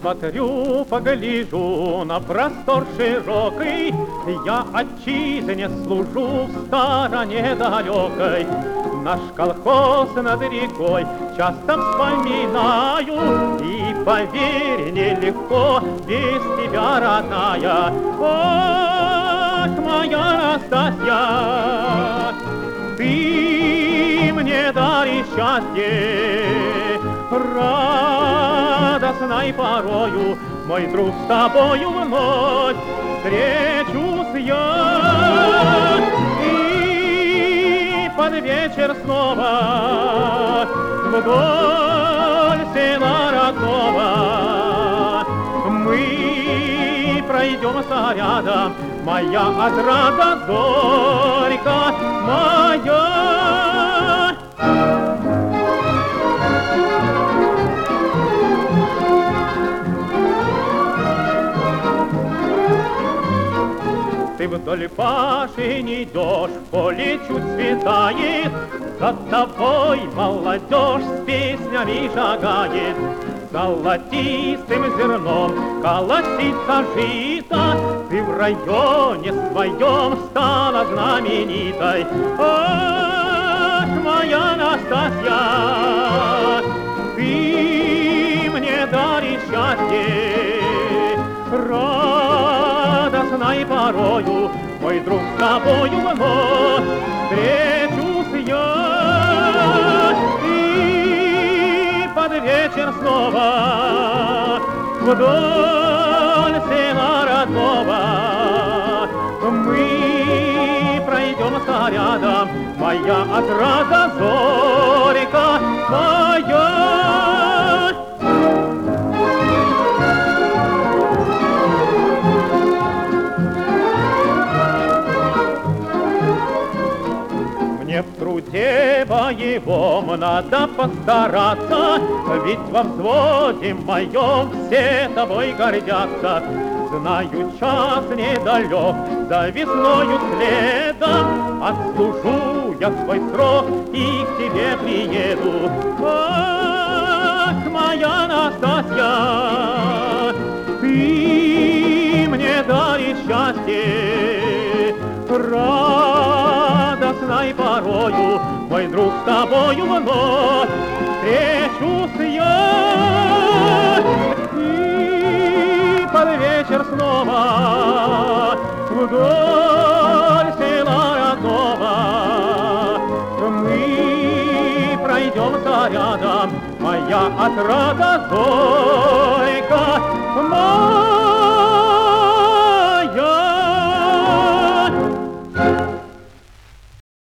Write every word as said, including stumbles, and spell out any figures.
Посмотрю, погляжу на простор широкий, я отчизне служу в стороне далекой. Наш колхоз над рекой часто вспоминаю, и поверь, нелегко без тебя, родная. Ах, моя Настасья, ты мне даришь счастье радостной порою, мой друг, с тобою вновь встречусь я. И под вечер снова вдоль села родного мы пройдемся рядом, моя отрада зорька моя. Ты вдоль пашни идешь, в поле чуть светает, за тобой молодежь с песнями шагает. Золотистым зерном колосится жито, ты в районе своем стала знаменитой. Ах, моя Настасья, ты мне даришь счастье радостной порою, мой друг, с тобою вновь встречусь я. И под вечер снова вдоль села родного мы пройдемся рядом, моя отрада зорька моя. Мне в труде боевом надо постараться, ведь во взводе моем все тобой гордятся. Знаю, час недалек, за весною следом отслужу я свой срок и к тебе приеду. Ах, моя Настасья, ты мне даришь счастье радостной порою, мой друг, с тобою вновь встречусь я. И под вечер снова вдоль села родного мы пройдемся рядом, моя отрада зорька.